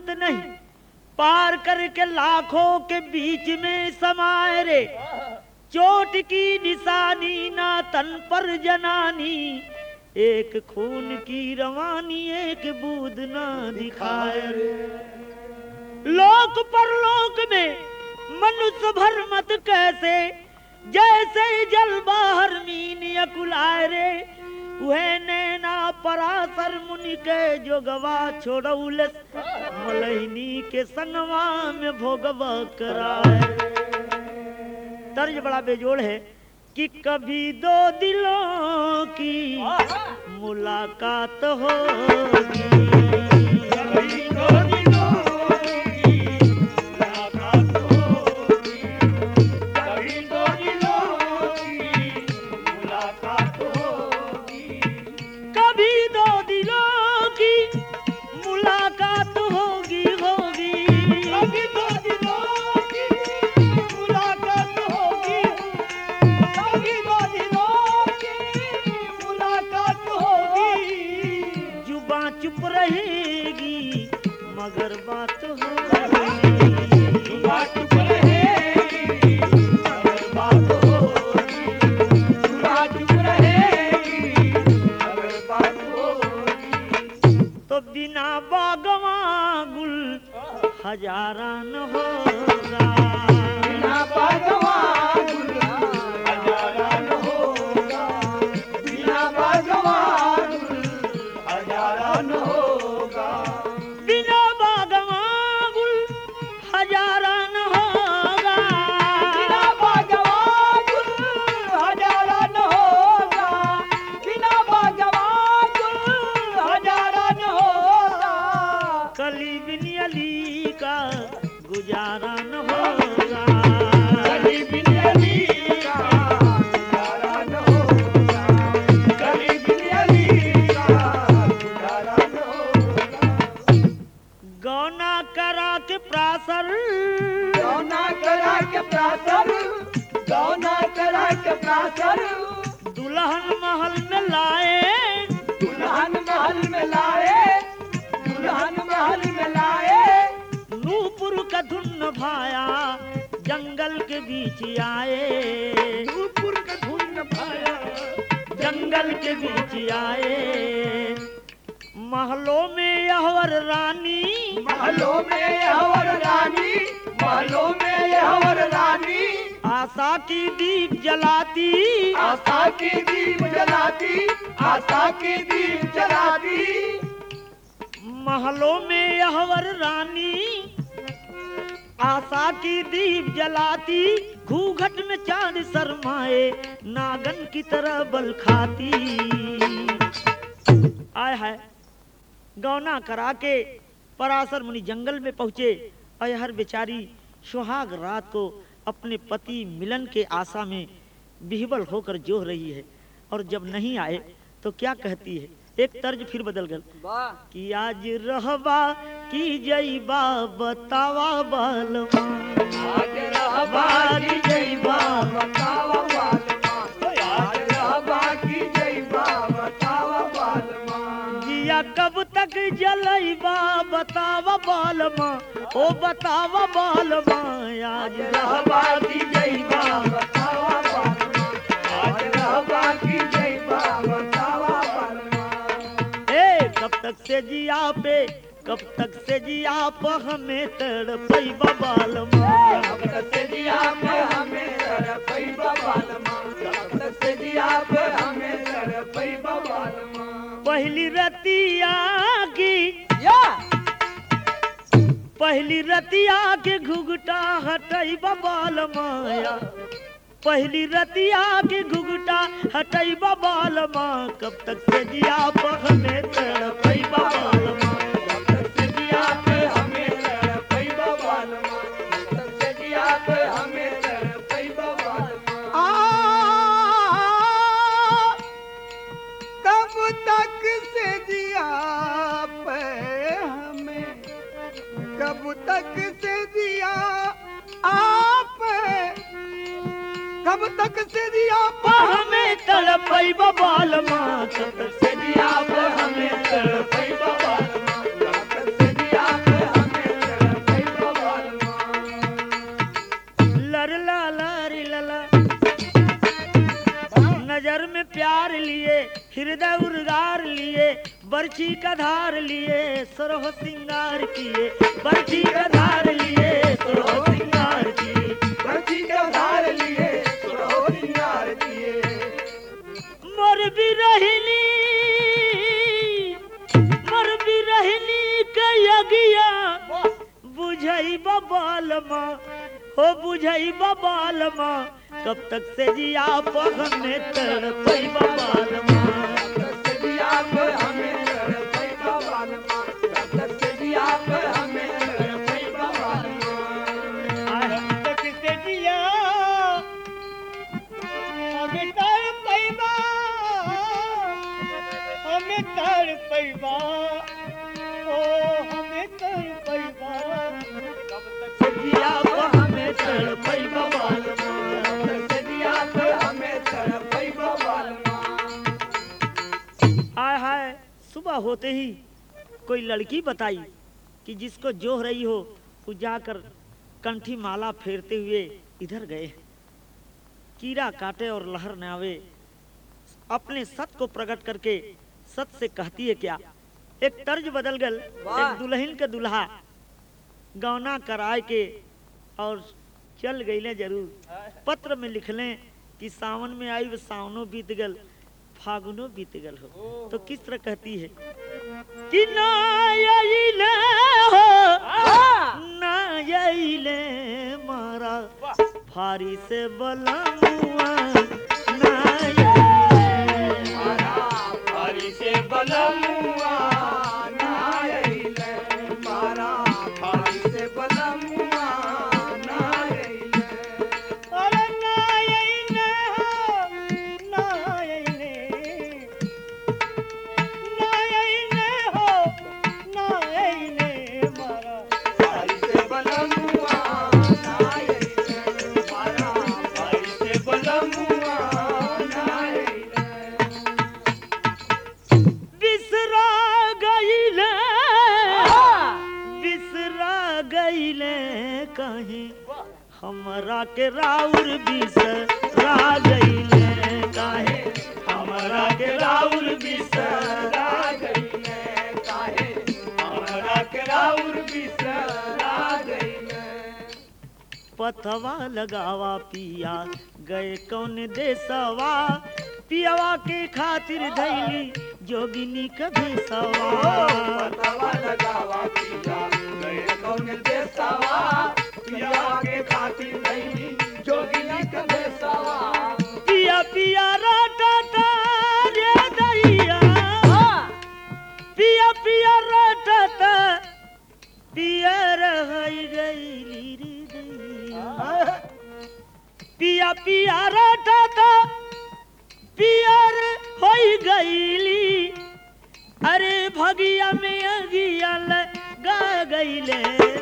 दौलत नहीं, पार करके लाखों के बीच में समाये रे। चोट की निशानी ना तन पर जनानी, एक खून की रवानी एक बूंद ना दिखाए रे। लोक परलोक में मनुष्य भरमत कैसे, जैसे जल बाहर मीन अकुलाए रे। वह नैना पराशर मुनि के जो गवा छोड़ौलस, मलहिनी के संगवा में भोगवा कराए। तर्ज बड़ा बेजोड़ है कि कभी दो दिलों की मुलाकात होगी, कभी दो दिलों की मुलाकात होगी, कभी दो दिलों की मुलाकात होगी, कभी दो दिलों की मुलाकात होगी होगी, कभी दो दिलों की मुलाकात होगी, कभी दो दिलों की मुलाकात होगी। जुबां चुप रहेगी मगर बात होगी, जुबां चुप रहेगी मगर बात होगी, जुबां चुप रहेगी मगर बात होगी। तो बिना बागवा गुल हजारा न होगा, बिना बागवान गुल हजारा न होगा, बिना बागवान गुल हजारा न होगा, बिना बागवा गुल हजारा न होगा, बिना बागवान गुल हजारा न होगा, बिना बागवान गुल हजारा न होगा। कली बिन अली का गुजारा न होगा, कली बिन अली का गुजारा न होगा, कली बिन अली का गुजारा न होगा। गौना करा के प्रासर गौना करा के प्रासर, गौना करा के प्रासर, दुल्हन महल में लाए, दुल्हन महल में लाए, दुल्हन महल में लाए। नूपुर का धुन भाया जंगल के बीच आए, नूपुर का धुन भाया जंगल के बीच आए। महलों में यहवर रानी, महलों में यहवर रानी, महलों में यहवर रानी, आशा की दीप जलाती, आशा की दीप जलाती, आशा की दीप जलाती। महलों में यहवर रानी आशा की दीप जलाती, घूंघट में चांद शर्माए नागन की तरह बल खाती। आय है गौना करा के पराशर मुनि जंगल में पहुंचे और हर बेचारी सुहाग रात को अपने पति मिलन के आशा में बिहवल होकर जोह रही है। और जब नहीं आए तो क्या कहती है, एक तर्ज फिर बदल गल कि आज रहबा की जईबा बतावा बालमा, आज रहबा की जईबा बतावा बालमा, आज रहबा की जईबा बतावा बालमा। जिया कब तक जलईबा बतावा बालमा, ओ बतावा बालमा आज रहबा की जईबा बतावा बालमा, आज रहबा की जईबा बतावा बालमा। कब तक से जिया पे, कब तक से जिया पे हमें तड़पईबा बालमा, कब तक से जिया पे हमें तड़पईबा बालमा, कब तक से जिया पे हमें तड़पईबा बालमा। पहली रतिया की, पहली रतिया के घुघटा हटईबा बालमाया, पहली रतिया के घुघटा हटईबा बालमा, कब तक से जिया पे हमें तड़पईबा बालमा, कब तक से जिया पे हमें तड़पईबा बालमा, कब तक से जिया पे हमें तड़पईबा बालमा। कब तक से जिया पे हमें, कब तक से जिया आप, कब तक से जिया पे हमें तड़पईबा बालमा, कब तक से जिया पे हमें तड़पईबा बालमा, कब तक से जिया पे हमें बर्छी का धार लिए सरह सिंगार किए, बर्छी का धार लिए सरह सिंगार किए, बर्छी का धार लिए सुरहो सिंगार किए। मोर बिरहिनी के यगिया बुझई बबालमा, हो बुझई बबालमा, कब तक से जिया पग में तड़पई बबालमा। सजिया पे हमें तड़पई बबालमा, तब सजिया पे हमें तड़पई बबालमा। तक से जिया हमें तड़पई बा, हमें तड़पई बा, ओ हमें तड़पई बा। कब तक सजिया पे हमें तड़पई बबालमा, तब सजिया पे हमें तड़पई बबालमा। आय हाय, सुबह होते ही कोई लड़की बताई कि जिसको जोह रही हो वो जाकर कंठी माला फेरते हुए इधर गए। कीड़ा काटे और लहर न आवे, अपने सत को प्रकट करके सत से कहती है क्या। एक तर्ज बदल गल, एक दुल्हन के दुल्हा गौना कराए के और चल गईले जरूर। पत्र में लिख लें कि सावन में आई वो सावनो बीत गल, फागुनो बीत गल हो। तो किस तरह कहती है कि ना आइले हो, ना आइले मारा फारी से बलमुआ, ना आइले मारा फारी से बलमुआ, ना आइले मारा फारी से बलमुआ, ना आइले। अरे ना आइले हो, ना आइले, ना आइले हो, ना आइले मारा। फारी से बलमुआ, ना आइले मारा फारी से बलमुआ, ना आइले। बिसरा गईले, बिसरा गईले कहीं हमरा के राउर बिसरा गईले, काहे हमरा के राउर बिसरा गईले, काहे हमरा के राउर बिसरा गईले। पथवा लगावा पिया गए कौन देसवा, पियावा के खातिर धैली जोगिनी कभी सवा। पतवा लगावा पिया गए कौन देसवा, पिया के खातिर नहीं जोगिनी के देसवा। पिया पिया रटता रे दैया, पिया पिया रटता पिया रह गईली रे दैया, पिया पिया रटता पियर हो गईली, अरे भगिया में अगिया लगा गईले,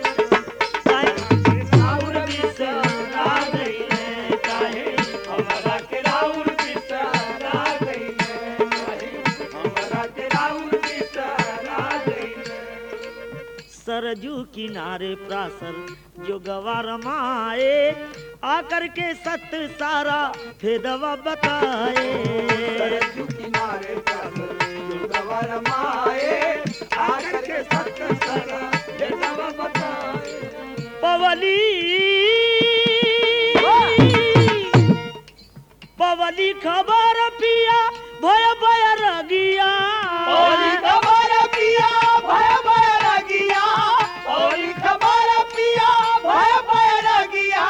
राउर बिसरा गईले, काहे हमरा के राउर बिसरा गईले, काहे हमरा के राउर बिसरा गईले। सरजू किनारे प्रासर जो गवार माए, आकर के सत सारा भेदवा बताए। सरजू किनारे पर जो गवर माए, आकर के सत सरा भेदवा बताए। पवली पवली खबर पिया भय भय रगिया, ओली खबर पिया भय भय रगिया, ओली खबर पिया भय भय रगिया।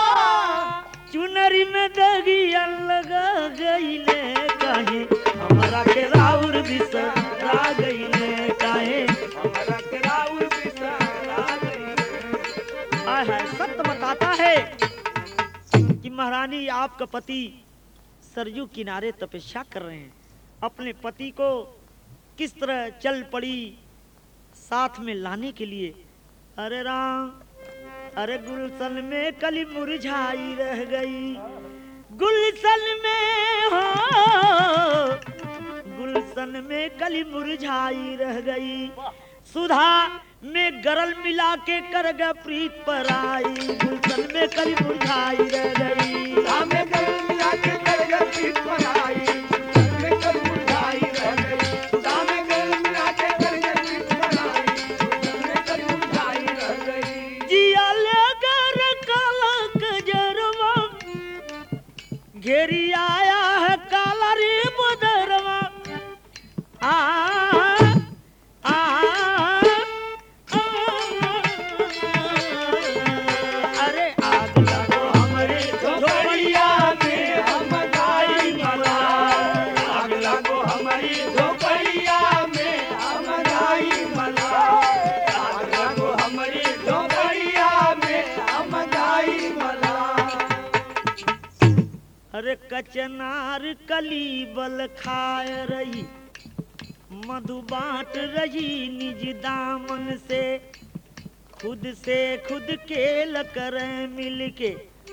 चुनरी में दगिया लगा गईले, काहे हमरा के राउर बिसरा गईले, काहे हमरा के राउर बिसरा गईले। आय हाय। सत्य बताता है कि महारानी आपका पति सरजू किनारे तपस्या कर रहे हैं, अपने पति को किस तरह चल पड़ी साथ में लाने के लिए। अरे राम, अरे गुलशन में कली मुरझाई रह गई, गुलशन में हो, गुलशन में कली मुरझाई रह गई, सुधा में गरल मिला के कर ग प्रीत पर आई, गुलशन में कली मुरझाई रह गई। हमें गल मिला के कर गल प्रीत बनाई, हमें गल मुरझाई रह गई। हमें गल मिला घेरी आया है काला रे बदरवा आ आ अरे आग लगो हमरे झोपड़िया में हम जाई मला, आग लगो हमारी झोपड़िया में हम जाई मला, आग लगो हमारी झोपड़िया में हम जाई मला। अरे कचनार कली बल खाए रही, मधु बांट रही निज दामन से खुद केल करे मिलके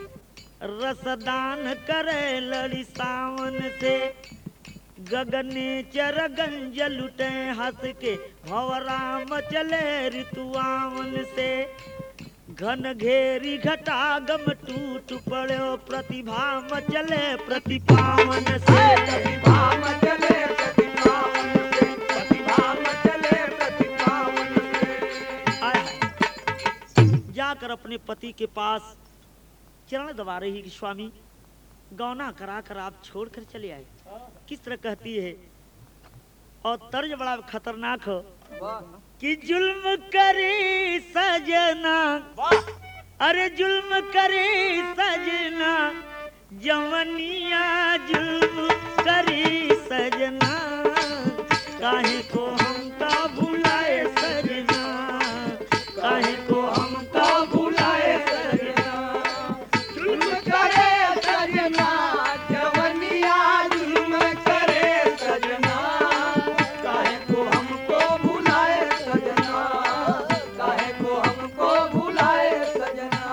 रसदान करे लड़ी सावन से गगने चर गंज लुटे हंस के भवराम चले ऋतुआवन से घन घेरी घटा गम टूट पड़ो प्रतिभा मचले प्रतिपावन से प्रतिभा मचले प्रतिभावन से, प्रतिभा मचले प्रतिभावन से। आय हाय। जाकर अपने पति के पास चरण दबा रही कि स्वामी गौना करा कर आप छोड़कर चले आए। किस तरह कहती है और तर्ज बड़ा खतरनाक हो कि जुल्म करे सजना, अरे जुल्म करे सजना जवनिया जुल्म करे सजना काहे को हमका भुलाए सजना, काहे को हमका भुलाए सजना। जुल्म करे सजना जवनिया जुल्म करे सजना, काहे को हमको भुलाए सजना, काहे को हमको भुलाए सजना।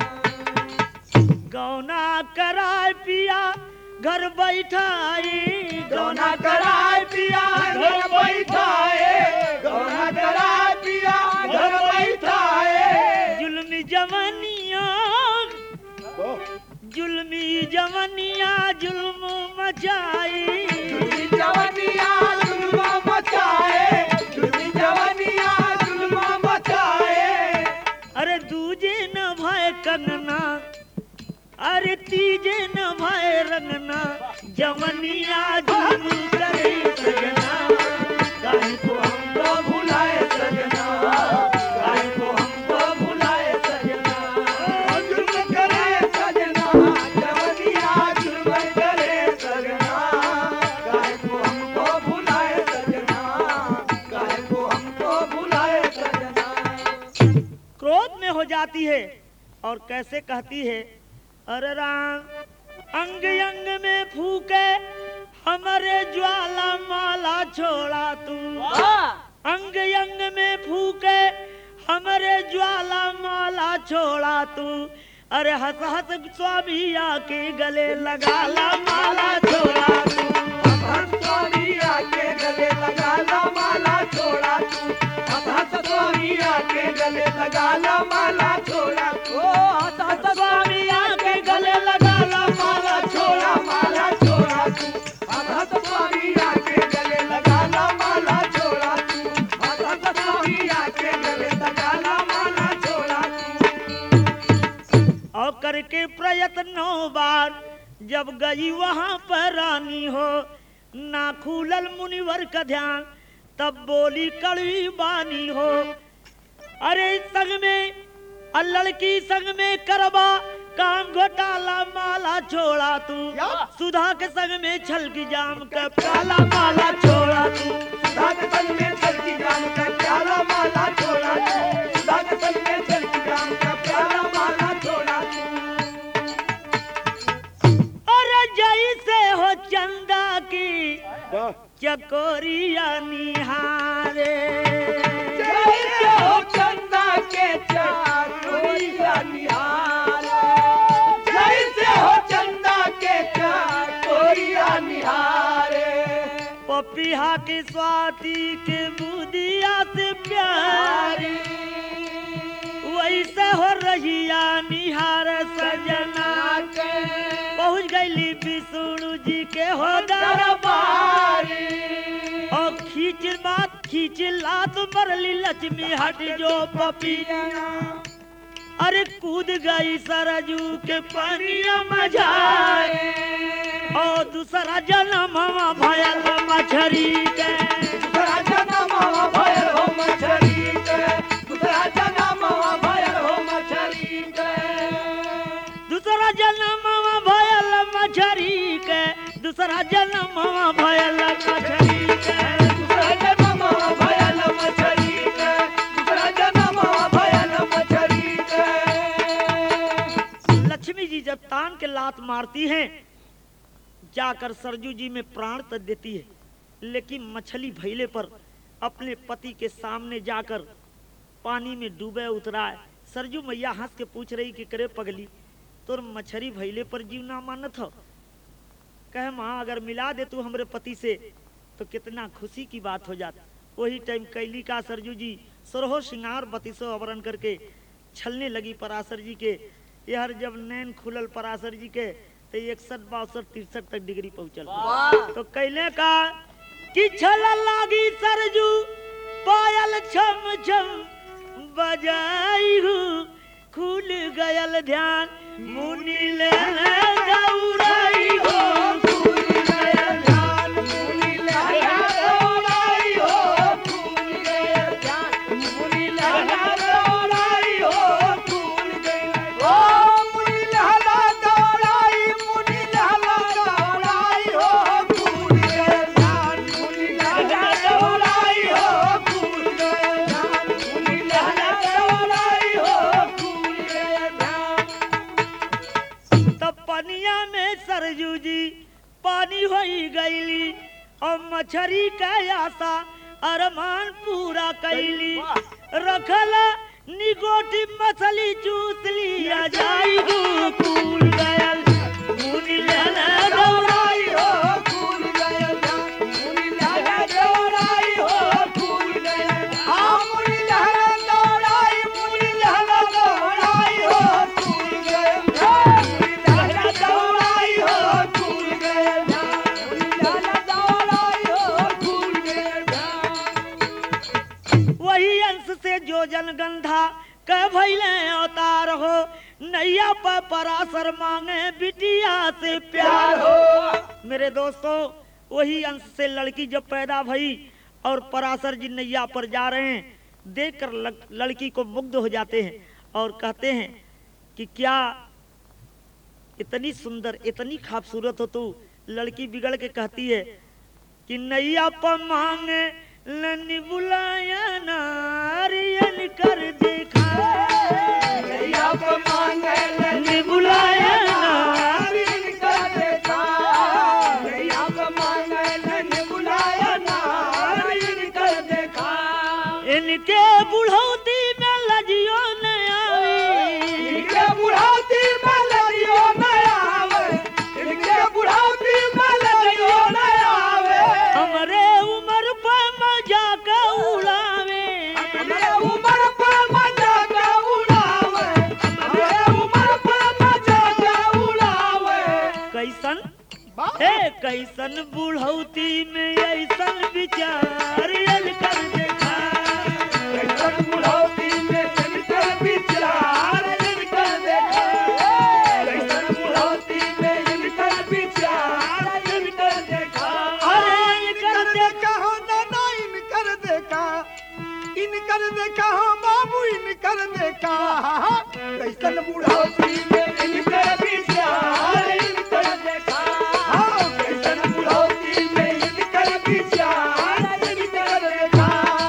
गौना कराए पिया घर बैठाई, गौना कराए पिया घर बैठाए, गौना कराए पिया घर बैठाए। जुल्मी जवनिया जुल्मी जवनिया जुल्म मचाई, जुल्मी जवनिया जुल्म मचाए, जुल्मी जवनिया जुल्म मचाए। अरे दूजे न भय कंगना, अरे तीजे न भय रंगना जवनिया जुल्म करे सजना काहे को हमको भुलाए सजना, काहे को हमको भुलाए सजना। जुल्म करे सजना जवनिया जुल्म करे सजना, काहे को हमको भुलाए सजना, काहे को हमको भुलाए सजना। क्रोध में हो जाती है और कैसे कहती है अरे राम अंग अंग में फूके हमारे ज्वाला माला छोड़ा तू, अंग अंग में फूके हमारे ज्वाला माला छोड़ा तू। अरे हंस हंस स्वामी आके गले लगा ला माला छोड़ा तू, हंस स्वामी आके गले लगा ला माला छोड़ा तू, हंस स्वामी आके गले लगा ला माला छोड़ा तू, हंस स्वामी आके गले लगा ला माला छोड़ा, माला छोड़ा तू, हंस स्वामी आके गले लगा ला माला छोड़ा तू, हंस स्वामी आके गले लगा ला माला छोड़ा तू। और करके प्रयत्नों बार जब गई वहां पर रानी हो ना खुलल मुनिवर का ध्यान तब बोली कड़वी बानी हो। अरे संग में लड़की संग में करबा काम घोटाला माला छोड़ा तू, सुधा के संग में छल की जाम का प्याला माला छोड़ा तू, सुधा के संग में छल की जाम का प्याला माला छोड़ा तू, सुधा के संग में छल की जाम का प्याला माला छोड़ा तू। अरे जैसे हो चंदा की चकोरिया निहारे, जैसे हो चंदा के चकोरिया निहारे, जैसे हो चंदा के चकोरिया निहारे। पपिहा की स्वाति के बुदिया से प्यारी वैसे हो रहिया निहार सजना के। पहुँच गई विष्णु जी के हो दरबारी और खींच लात मरली लक्ष्मी हट जो पपिया। अरे कूद गई सरजू के पानिया मजाए और दूसरा जन्म भयल मछरी के दूसरा जन्म भयल हो मछली के दूसरा जन्म भयल हो मछली के दूसरा जन्म भयल मछरी के दूसरा जन्म भयल मछरी के दूसरा जन्म भयल मछली के दूसरा जन्म भयल मछली के लक्ष्मी जी जब तान के लात मारती हैं जाकर सरजू जी में प्राण तक देती है, लेकिन मछली भैले पर अपने पति के सामने जाकर पानी में डूबे उतरा है। सरजू मैया हंस के पूछ रही कि करे पगली तोर मछली भैले पर जीव ना मानत हो। कहे माँ अगर मिला दे तू हमरे पति से तो कितना खुशी की बात हो जाती। वही टाइम कैली का सरजू जी सरहो श्रृंगार बतीसो आवरण करके छलने लगी पराशर जी के। यार जब नैन खुलल पराशर जी के तो 61 62 63 तक डिग्री पहुंचल। तो कैले का कि छल लागी सरजू पायल छम छम बजाई हूँ खुल गयल ध्यान मुनि ले दौड़ाई हो फूल गया ध्यान मुनि लगा दौड़ाई हो फूल गया ध्यान मुनि लगा दौड़ाई हो फूल गया ओ मुनि लगा दौड़ाई मुनि लगा दौड़ाई हो फूल गया ध्यान मुनि लगा दौड़ाई हो फूल गया ध्यान मुनि लगा दौड़ाई हो फूल गया ध्यान तब पनिया में सरजू जी पानी होई गईली और मछरी का आशा अरमान पूरा कैली। रखला निगोटी मछली चूस लिया जाई कूल गयल मुनि लहला दौड़ाई हो फूल गया मुनि लगा दौड़ाई हो फूल गया हाँ मुनि लगा दौड़ाई मुनि लगा दौड़ाई हो फूल गया मुनि लगा दौड़ाई हो फूल गया मुनि लगा दौड़ाई हो फूल गया वही अंश से जो जनगंधा कह भैले अवतार हो नैया पर पराशर मांगे बिटिया से प्यार हो। मेरे दोस्तों वही अंश से लड़की जब पैदा भई और पराशर जी नैया पर जा रहे हैं देखकर लड़की को मुग्ध हो जाते हैं और कहते हैं कि क्या इतनी सुंदर इतनी खूबसूरत हो तू। लड़की बिगड़ के कहती है कि नैया पर मांगे लनी बुलाया नारियल कर देखा नैया को मांगे लनी बुलाया नारियल कर देखा नैया को मांगे लनी बुलाया नारियल कर देखा इनके बुढ़ौती में लजियो न आई इनके बुढ़ाती में लड़ियो न आवे इनके बुढ़ाती में लड़ियो न आवे हमरे उम्र पर मजा का उड़ावे हमारे उम्र पर मजा का उड़ावे हमारे उम्र पर मजा का उड़ावे कैसन हे कैसन बुढ़ौती में ऐसन विचार यल कर देखा कैसन बुढ़ाती में इनके विचार इनकर देखा कैसन बुढ़ाती में इनकर विचार इनकर देखा अरे इनकर देखा हो नाना इनकर देखा हो बाबू इनकर देखा कैसन बुढ़ाती में इनकर विचार इनकर देखा कैसन बुढ़ाती में इनकर विचार इनकर देखा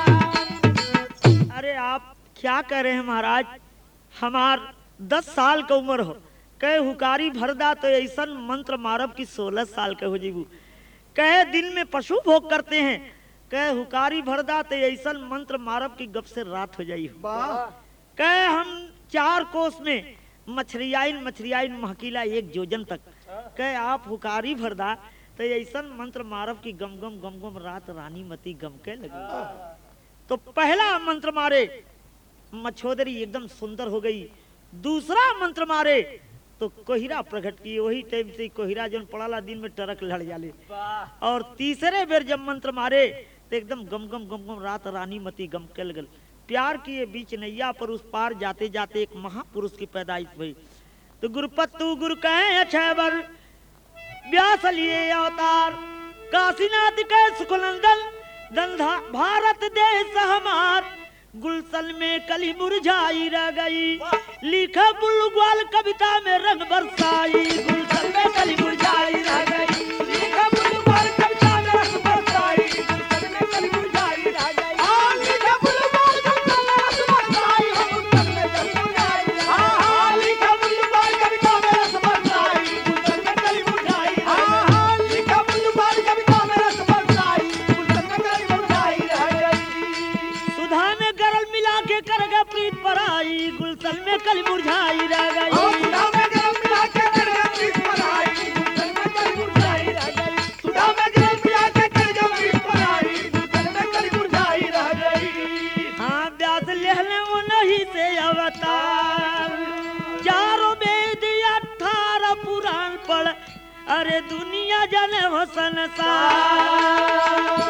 अरे आप क्या कह रहे हैं महाराज हमार 10 साल का उम्र हो कहे हुकारी भरदा तो ऐसा मंत्र मारब की 16 साल के हो जीबू। कहे दिन में पशु भोग करते हैं कहे हुकारी भरदा तो ऐसा मंत्र मारब की गप से रात हो जाई हो। कहे हम 4 कोस में मछरियाइन महकीला 1 जोजन तक। कहे आप हुकारी भरदा तो ऐसा मंत्र मारब की गम गम रात रानी मती गम के लगी। तो पहला मंत्र मारे मछोदरी एकदम सुंदर हो गई। दूसरा मंत्र मारे तो कोहिरा प्रकट की। वही टाइम से कोहिरा जन पड़ाला दिन में टरक लड़ जाले। और तीसरे बेर जब मंत्र मारे तो एकदम गम गम रात रानी मती गम के लगल। प्यार किए बीच नैया पर उस पार जाते जाते एक महापुरुष की पैदाइश हुई। तो गुरुपत्तु गुरु कहें अक्षयवर व्यास लिए अवतार, काशीनाथ के सुखनंदन दंधा भारत देश हमार। गुलशन में कली मुरझाई रह गई, लिखा बुलगुल कविता में रंग बरसाई। गुलशन में कली मुरझाई रह गई, लिखा बुलबुल कविता में रस बरसाई, गुलशन में कली मुरझाई रह गई। हाँ, लिखा बुलबुल कविता में रस बरसाई, गुलशन में कली मुरझाई रह गई। हाँ, लिखा बुलबुल कविता में रस बरसाई, गुलशन में कली मुरझाई रह गई। हाँ, लिखा बुलबुल कविता में रस बरसाई, गुलशन में कली मुरझाई रह गई। सुधा में गरल मिला के कर गए प्रीत पराई। गुलशन में कली मुरझाई रह गई। सुधा में गरम मिला के कर गया प्रीत पराई, गुलशन में कली मुरझाई रह गई। सुधा में गरम मिला के कर गया प्रीत पराई, गुलशन में कली मुरझाई रह गई। हाँ व्यास लेहले वो नहीं से अवतार, चारों वेद 18 पुराण पढ़, अरे दुनिया जने हो संसार।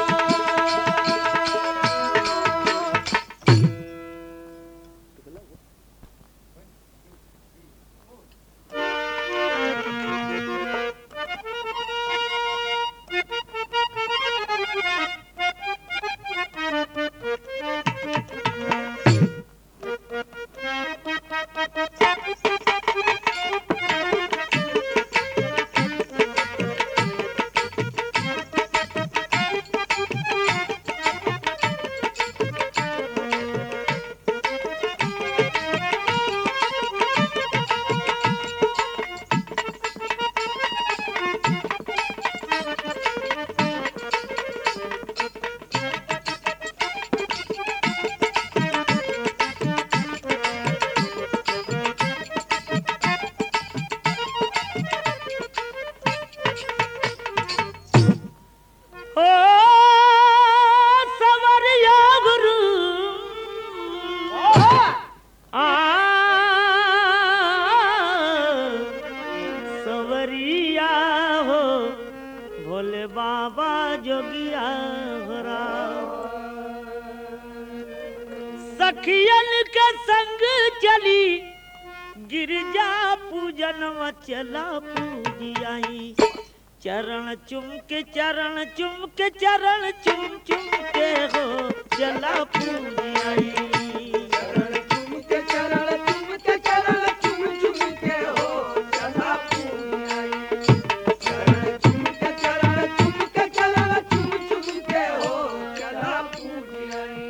सखियन के संग चली गिरजा पूजन चला पूजी आई। चरण चुम के चरण चुम के चरण चुम चुम के हो चला पूजी आई। चरण चुम के चरण चुम के चरण चुम चुम के हो चला पूजी आई। चरण चुम के चरण चुम के चरण चुम चुम के हो चला पूजी आई।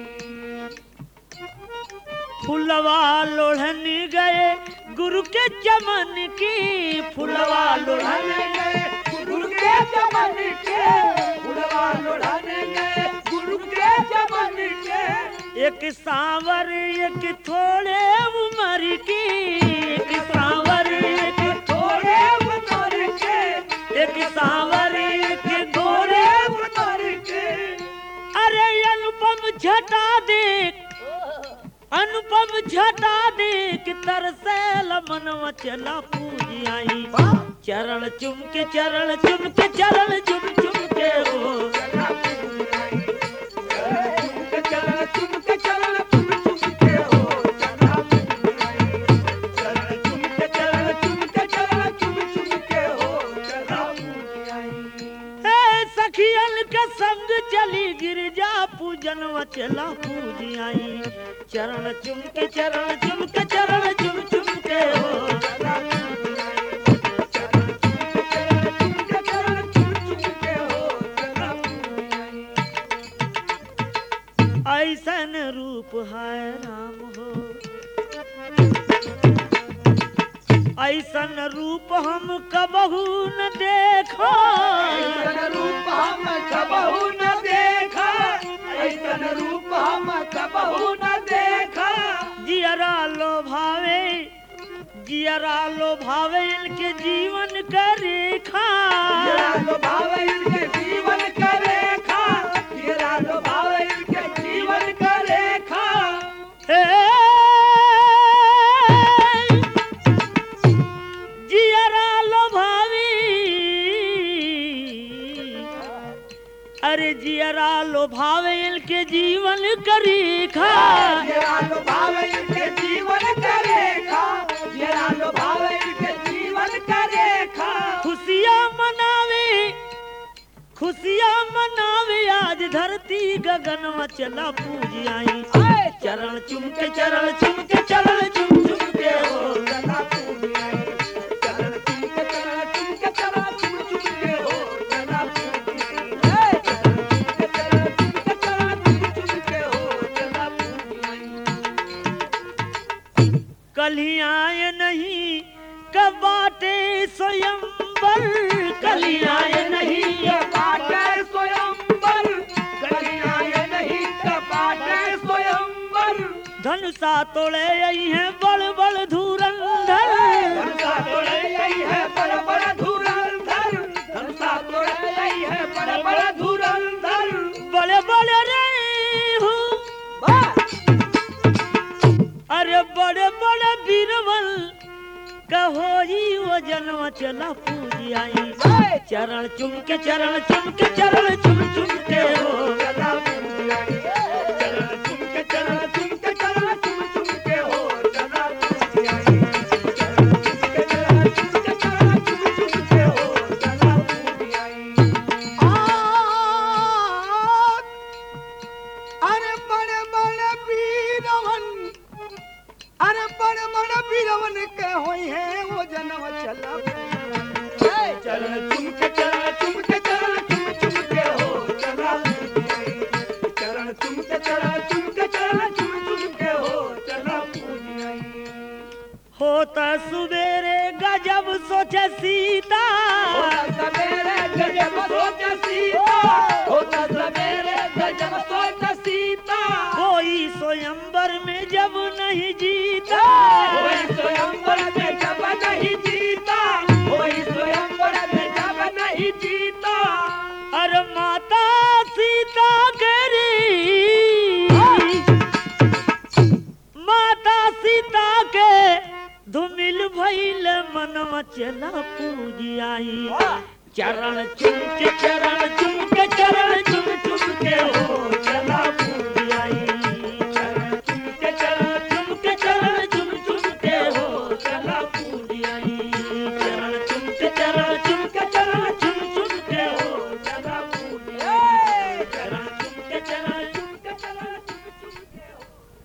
फुलवा लोढ़न गए गुरु के चमन की, फुलवा लोढ़न गए गुरु के चमन के, फुलवा लोढ़ाने गए गुरु के चमन के। एक सांवर एक थोड़े उम्र की, एक सांवर एक थोड़े उम्र के, एक सांवर एक थोड़े उम्र के। अरे अनुपम छटा देख, अनुपम छटा देख तरसे मनवा चला पूजी आई। चरण चुम के चरण चुम के चरण चुम चुम के हो चला पूजी आई। चरण चुम के चरण चुम के चरण चुम चुम के हो चला पूजी आई। चरण चुम के चरण चुम के चरण चुम चुम के हो चला पूजी आई। हे सखियन के संग चली गिरजा पूजन चला पूजी आई। चरण चुम के चरण चुम के चरण चुम चुम के हो चला पूजी आई। चरण चुम के चरण चुम के चरण चुम चुम के हो चला पूजी आई। ऐसन रूप है राम हो, ऐसन रूप हम कबहू न देखो। ऐसन रूप हम कबहू न देखा, ऐसन रूप हम कबहू न देखा। जियरा लोभावे, जियरा लोभावे इनके जीवन का रेखा। जियरा लोभावे इनके जीवन का रेखा, जियरा लोभावे इनके जीवन का रेखा। जियरा लोभावी, अरे जियरा लोभावे इनके जीवन करी खा जरा लो भाव इनके जीवन करे खा जरा लो भाव इनके जीवन करे खा खुशियाँ मनावे आज धरती गगन में चला पूजी आई चरण चुम के चरण चुम के चरण चुम चुम के हो चला पूजी आई चरण चुम के चरण चुम के चरण चुम चुम के हो चला पूजी आई चरण चुम के चरण चुम के चरण चुम चुम के हो चला पूजी आई कल ही आए नहीं कब बाटे स्वयंवर कल ही आए नहीं कपाटे स्वयंवर कलियां ये नहीं कपाटे स्वयंवर धनुषा तोड़े आई है बड़ बड़ धुरंधर धनुषा तोड़े आई है बड़ बड़ धुरंधर धनुषा तोड़े आई है बड़ बड़ धुरंधर बड़े बड़े रे हूँ अरे बड़े बड़े बीरबल कहो ही वो जन्म चला पूजी आई चरण चुम के चरण चुम के चरण चुम चुम के हो चला पूजी आई चरण चुम के चरण चुम के चरण चुम चुम के हो चला पूजी आई चरण चुम के चरण चुम के चरण चुम चुम के हो चला पूजी आई अरे बड़े बड़े वीरवन अरे बड़े बड़े वीरवन के होई है वो जन्म चला चरण चुम के चरण चुम के चरण चुम चुम के हो चला पूजी आई चरण चुम के चरण चुम के चरण चुम चुम के हो चला पूजी आई होता सवेरे गजब सोचे सीता होता सवेरे गजब सोच सीता होता सवेरे गजब सोच सीता कोई स्वयंवर में जब नहीं जीता कोई स्वयंवर में जब नहीं जीता कोई स्वयंवर में जब नहीं जीता अरे माता सीता माता सीता के धुमिल भइल मनवा चला पूजी आई चरण चुम के चरण चुम के चरण चुम चुम के हो चला पूजी आई चरण चुम के चरण चुम के चरण चुम चुम के हो चला पूजी